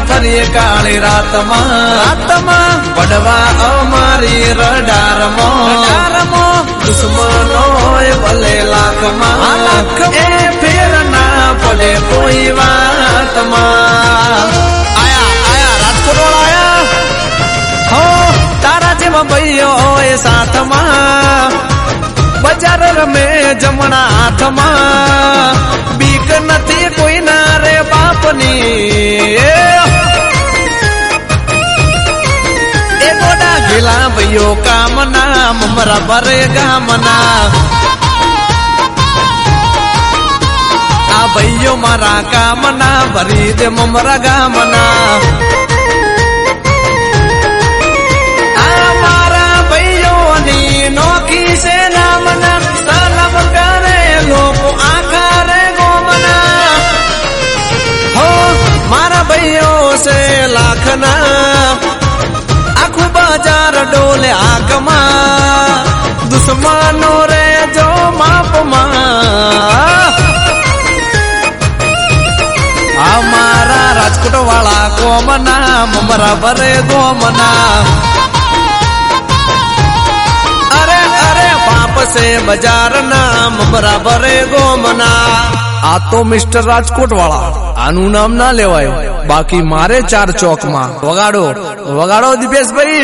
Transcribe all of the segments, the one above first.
फरिए काली रात में बढ़वा अमारी रडार मो दुश्मनो भले लाख ए फिर ना पड़े कोई बात आया आया राजकोट वाला आया हो तारा जेवा भैयो ए साथ बजार में जमना हाथ बीक नथी कोई ना रे बापनी ए गोडा गिला भैयो कामना ममरा बरे गामना आ भैयो मारा कामना भरी दे ममरा गामना आ मारा भैयो नी नोकी से नामना सलाम करे लोग आखा रे गोमना हो मारा भैयो से लाखना आखू बाजार डोले आगमा दुश्मनो रे जो माप हमारा राजकोट वाला गोमना ममरा बरे गोमना अरे अरे बाप से बाजार ना ममरा बरे गोमना आ तो मिस्टर राजकोट वाला आनु नाम ना लेवाय बाकी मारे 4 चौक में वगाड़ो वगाड़ो दीपेश भाई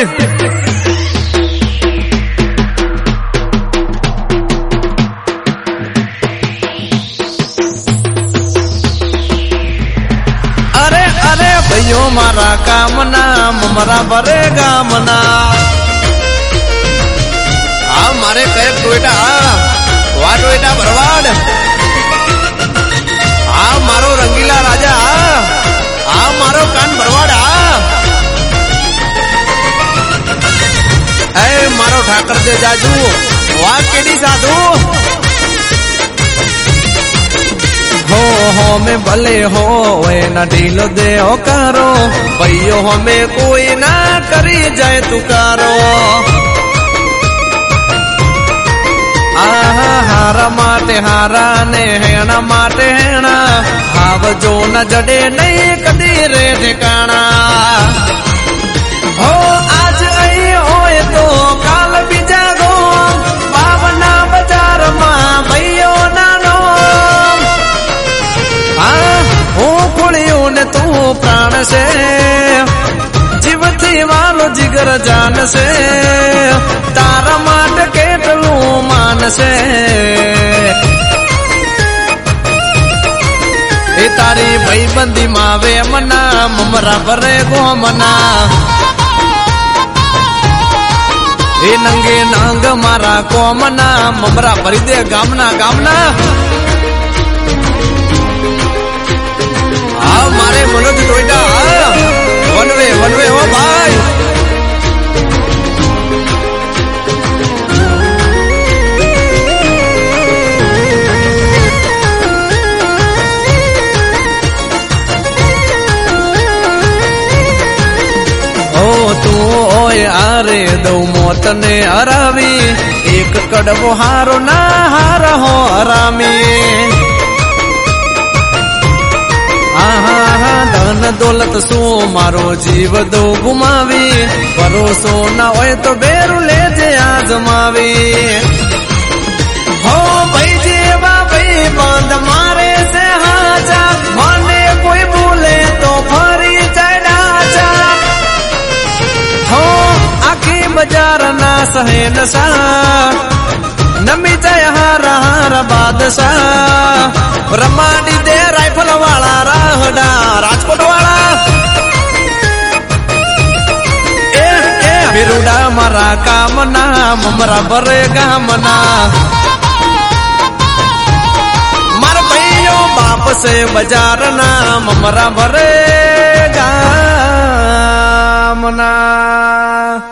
अरे अरे भैयो मारा कामना ममरा बरे गामना आ मारे कहे टोयटा वा टोयटा भरवाड़ आ मारो रंगीला राजा आ मारो कान भरवाड़ ए मारो ठाकर दे जाजू वा केडी साधु हो में भले हो ना ढीलो दे हो कारो भैयो हमें कोई ना करी जाए तुकारो हारा माटे हारा ने हेना माटे हेना हाव जो न जड़े नहीं कदी रे ठिकाना हो आज आई होए तो काल भी जागो बावना बाजार मां भैयो नानो हूँ कुड़ियों ने तू प्राण से जीव थी वालो जिगर जान से तारा माट के टलू मान से ए तारी भाई बंदी मावे मना ममरा बरे गोमना ए नंगे नांग मारा कोमना ममरा भरी दे गामना गामना आ मारे मनोज टोयटा वनवे हो भाई तू ओए आरे दो मौत ने हरावी एक कड़वो हारो ना हार हो हरामी धन दौलत सो मारो जीव दो गुमावी भरोसो ना होए तो बेरू ले जे आजमावी हो भाई जेवा भाई बंद मारे से हाजा माने कोई भूले तो फरी चढ़ा जा हो आखी बाजार ना सहे नशा नमी जय हारा हारा बादशाह रमाडी दे राइफल वाला राहडा राजकोट वाला ए बिरुडा मारा कामना ममरा बरे गामना मर भैयो बाप से बाजार ना ममरा बरे गामना